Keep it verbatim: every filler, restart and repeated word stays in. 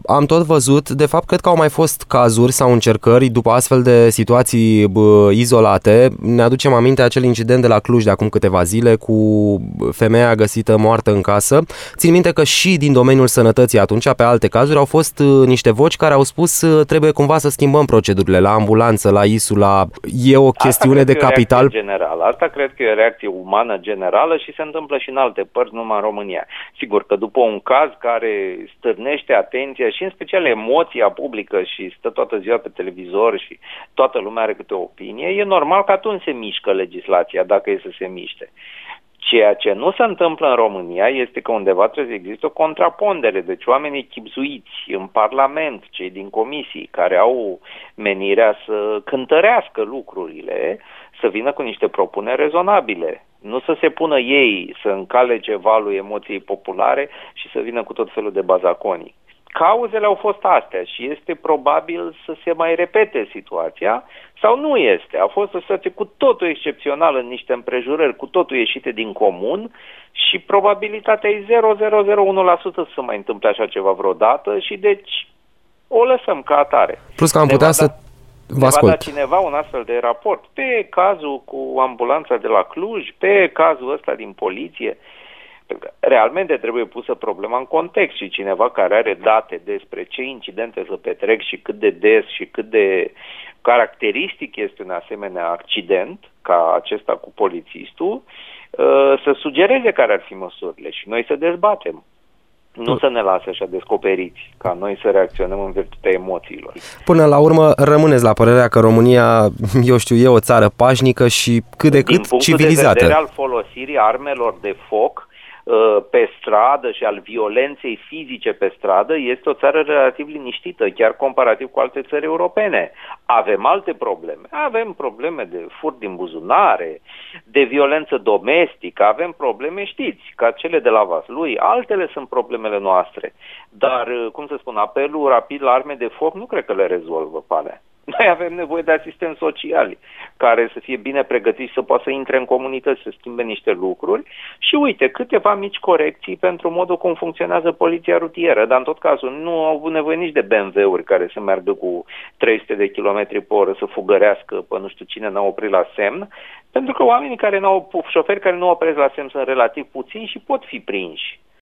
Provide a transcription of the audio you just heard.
am tot văzut, de fapt, cred că au mai fost cazuri sau încercări după astfel de situații bă, izolate. Ne aducem aminte acel incident de la Cluj de acum câteva zile cu femeia găsită moartă în casă. Țin minte că și din domeniul sănătății atunci, pe alte cazuri, au fost niște voci care au spus trebuie cumva să schimbăm procedurile la ambulanță, la I S U, la... E o chestiune de capital. General. Asta cred că e o reacție umană generală și se întâmplă și în alte părți, numai în România. Sigur că după un caz care stârnește atenția și în special emoția publică și stă toată ziua pe televizor și toată lumea are câte o opinie, e normal că atunci se mișcă legislația, dacă e să se miște. Ceea ce nu se întâmplă în România este că undeva trebuie să există o contrapondere. Deci oamenii chibzuiți în Parlament, cei din comisii, care au menirea să cântărească lucrurile, să vină cu niște propuneri rezonabile. Nu să se pună ei să încalece valul emoției populare și să vină cu tot felul de bazaconii. Cauzele au fost astea și este probabil să se mai repete situația sau nu este. A fost o situație cu totul excepțională în niște împrejurări, cu totul ieșite din comun și probabilitatea e zero virgulă zero zero unu la sută să se mai întâmple așa ceva vreodată și deci o lăsăm ca atare. Plus că am putea să... Vă ascult. Va da cineva un astfel de raport pe cazul cu ambulanța de la Cluj, pe cazul ăsta din poliție. Realmente trebuie pusă problema în context și cineva care are date despre ce incidente se petrec și cât de des și cât de caracteristic este un asemenea accident ca acesta cu polițistul, să sugereze care ar fi măsurile și noi să dezbatem. Nu să ne lase așa descoperiți, ca noi să reacționăm în virtutea emoțiilor. Până la urmă, rămâneți la părerea că România, eu știu, e o țară pașnică și cât de cât civilizată. Din punctul de vedere al folosirii armelor de foc pe stradă și al violenței fizice pe stradă, este o țară relativ liniștită, chiar comparativ cu alte țări europene. Avem alte probleme. Avem probleme de furt din buzunare, de violență domestică, avem probleme, știți, ca cele de la Vaslui, altele sunt problemele noastre. Dar, cum să spun, apelul rapid la arme de foc nu cred că le rezolvă pe alea. Noi avem nevoie de asistenți sociali care să fie bine pregătiți să poată să intre în comunități, să schimbe niște lucruri și uite, câteva mici corecții pentru modul cum funcționează poliția rutieră, dar în tot cazul nu au avut nevoie nici de B M W-uri care să meargă cu trei sute de kilometri pe oră să fugărească pe nu știu cine n-au oprit la semn, pentru că oamenii care n-au, șoferi care nu opresc la semn sunt relativ puțini și pot fi prinși.